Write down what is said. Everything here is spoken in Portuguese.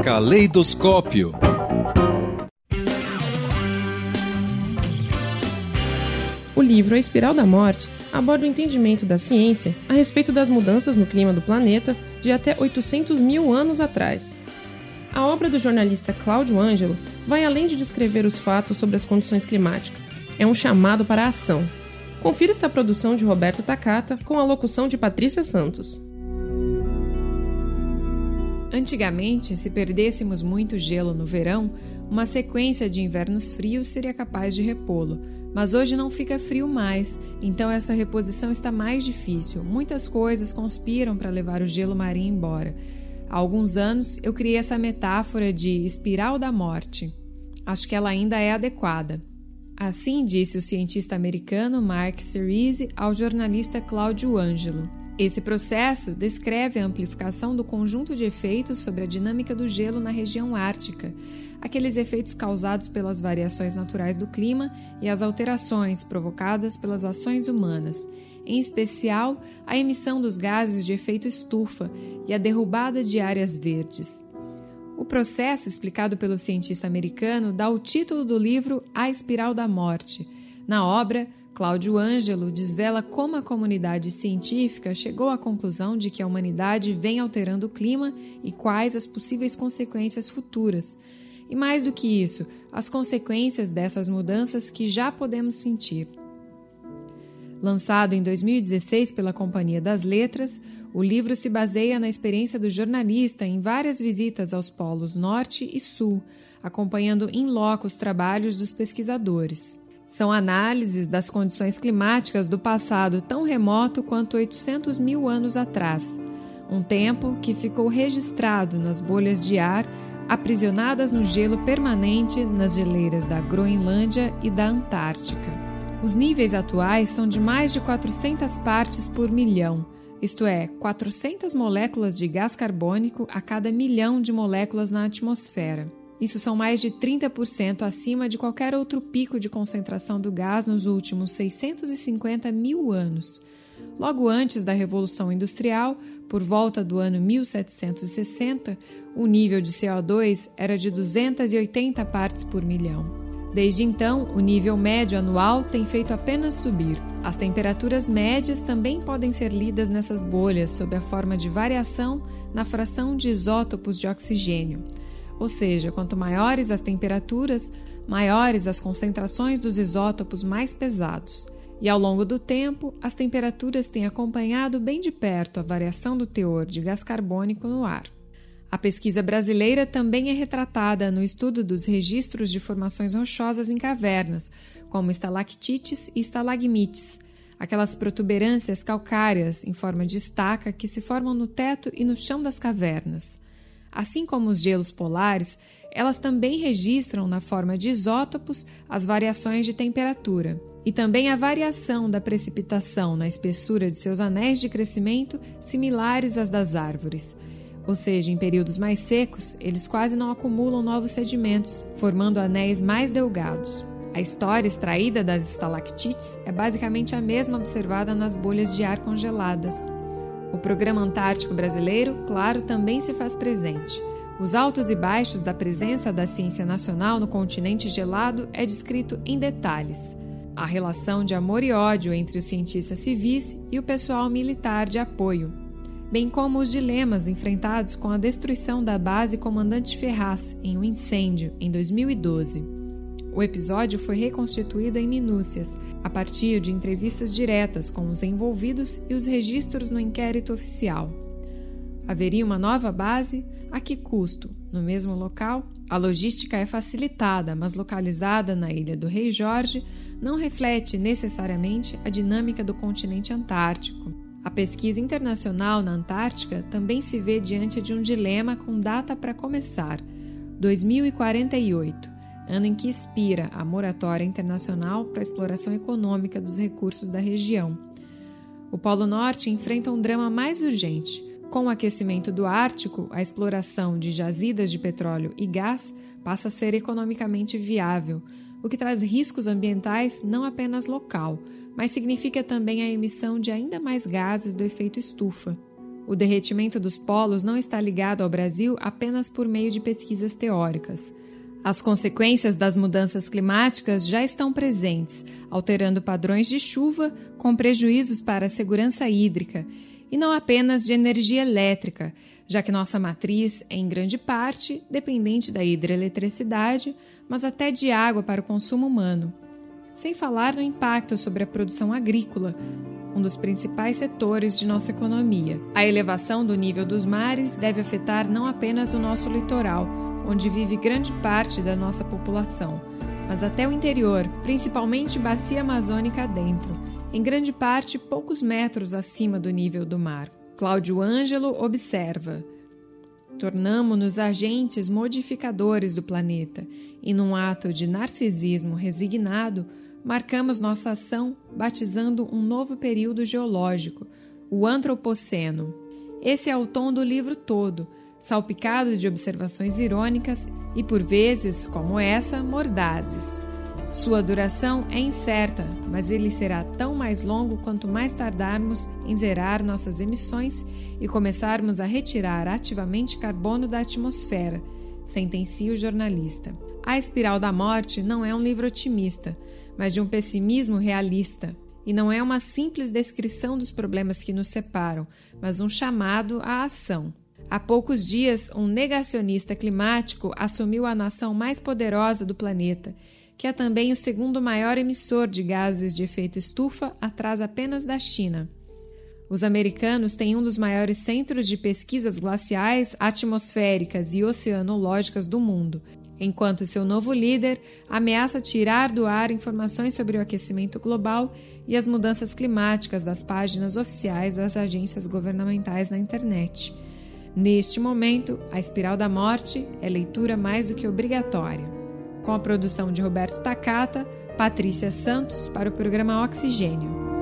Caleidoscópio. O livro A Espiral da Morte aborda o entendimento da ciência a respeito das mudanças no clima do planeta de até 800 mil anos atrás. A obra do jornalista Cláudio Ângelo vai além de descrever os fatos sobre as condições climáticas. É um chamado para a ação. Confira esta produção de Roberto Takata com a locução de Patrícia Santos. Antigamente, se perdêssemos muito gelo no verão, uma sequência de invernos frios seria capaz de repô-lo. Mas hoje não fica frio mais, então essa reposição está mais difícil. Muitas coisas conspiram para levar o gelo marinho embora. Há alguns anos eu criei essa metáfora de espiral da morte. Acho que ela ainda é adequada. Assim disse o cientista americano Mark Cerise ao jornalista Cláudio Ângelo. Esse processo descreve a amplificação do conjunto de efeitos sobre a dinâmica do gelo na região ártica, aqueles efeitos causados pelas variações naturais do clima e as alterações provocadas pelas ações humanas, em especial a emissão dos gases de efeito estufa e a derrubada de áreas verdes. O processo, explicado pelo cientista americano, dá o título do livro A Espiral da Morte. Na obra, Cláudio Ângelo desvela como a comunidade científica chegou à conclusão de que a humanidade vem alterando o clima e quais as possíveis consequências futuras. E mais do que isso, as consequências dessas mudanças que já podemos sentir. Lançado em 2016 pela Companhia das Letras, o livro se baseia na experiência do jornalista em várias visitas aos polos Norte e Sul, acompanhando in loco os trabalhos dos pesquisadores. São análises das condições climáticas do passado tão remoto quanto 800 mil anos atrás, um tempo que ficou registrado nas bolhas de ar aprisionadas no gelo permanente nas geleiras da Groenlândia e da Antártica. Os níveis atuais são de mais de 400 partes por milhão, isto é, 400 moléculas de gás carbônico a cada milhão de moléculas na atmosfera. Isso são mais de 30% acima de qualquer outro pico de concentração do gás nos últimos 650 mil anos. Logo antes da Revolução Industrial, por volta do ano 1760, o nível de CO2 era de 280 partes por milhão. Desde então, o nível médio anual tem feito apenas subir. As temperaturas médias também podem ser lidas nessas bolhas sob a forma de variação na fração de isótopos de oxigênio. Ou seja, quanto maiores as temperaturas, maiores as concentrações dos isótopos mais pesados. E ao longo do tempo, as temperaturas têm acompanhado bem de perto a variação do teor de gás carbônico no ar. A pesquisa brasileira também é retratada no estudo dos registros de formações rochosas em cavernas, como estalactites e estalagmites, aquelas protuberâncias calcárias em forma de estaca que se formam no teto e no chão das cavernas. Assim como os gelos polares, elas também registram na forma de isótopos as variações de temperatura e também a variação da precipitação na espessura de seus anéis de crescimento similares às das árvores. Ou seja, em períodos mais secos, eles quase não acumulam novos sedimentos, formando anéis mais delgados. A história extraída das estalactites é basicamente a mesma observada nas bolhas de ar congeladas. O Programa Antártico Brasileiro, claro, também se faz presente. Os altos e baixos da presença da ciência nacional no continente gelado é descrito em detalhes. A relação de amor e ódio entre os cientistas civis e o pessoal militar de apoio, bem como os dilemas enfrentados com a destruição da base Comandante Ferraz em um incêndio em 2012. O episódio foi reconstituído em minúcias, a partir de entrevistas diretas com os envolvidos e os registros no inquérito oficial. Haveria uma nova base? A que custo? No mesmo local? A logística é facilitada, mas localizada na ilha do Rei Jorge, não reflete necessariamente a dinâmica do continente antártico. A pesquisa internacional na Antártica também se vê diante de um dilema com data para começar, 2048. Ano em que expira a moratória internacional para a exploração econômica dos recursos da região. O Polo Norte enfrenta um drama mais urgente. Com o aquecimento do Ártico, a exploração de jazidas de petróleo e gás passa a ser economicamente viável, o que traz riscos ambientais não apenas local, mas significa também a emissão de ainda mais gases do efeito estufa. O derretimento dos polos não está ligado ao Brasil apenas por meio de pesquisas teóricas. As consequências das mudanças climáticas já estão presentes, alterando padrões de chuva com prejuízos para a segurança hídrica, e não apenas de energia elétrica, já que nossa matriz é, em grande parte, dependente da hidroeletricidade, mas até de água para o consumo humano. Sem falar no impacto sobre a produção agrícola, um dos principais setores de nossa economia. A elevação do nível dos mares deve afetar não apenas o nosso litoral, onde vive grande parte da nossa população, mas até o interior, principalmente bacia amazônica adentro, em grande parte poucos metros acima do nível do mar. Cláudio Ângelo observa: tornamo-nos agentes modificadores do planeta e, num ato de narcisismo resignado, marcamos nossa ação batizando um novo período geológico, o Antropoceno. Esse é o tom do livro todo, salpicado de observações irônicas e, por vezes, como essa, mordazes. Sua duração é incerta, mas ele será tão mais longo quanto mais tardarmos em zerar nossas emissões e começarmos a retirar ativamente carbono da atmosfera, sentencia o jornalista. A Espiral da Morte não é um livro otimista, mas de um pessimismo realista, e não é uma simples descrição dos problemas que nos separam, mas um chamado à ação. Há poucos dias, um negacionista climático assumiu a nação mais poderosa do planeta, que é também o segundo maior emissor de gases de efeito estufa, atrás apenas da China. Os americanos têm um dos maiores centros de pesquisas glaciais, atmosféricas e oceanológicas do mundo, enquanto seu novo líder ameaça tirar do ar informações sobre o aquecimento global e as mudanças climáticas das páginas oficiais das agências governamentais na internet. Neste momento, A Espiral da Morte é leitura mais do que obrigatória. Com a produção de Roberto Takata, Patrícia Santos para o programa Oxigênio.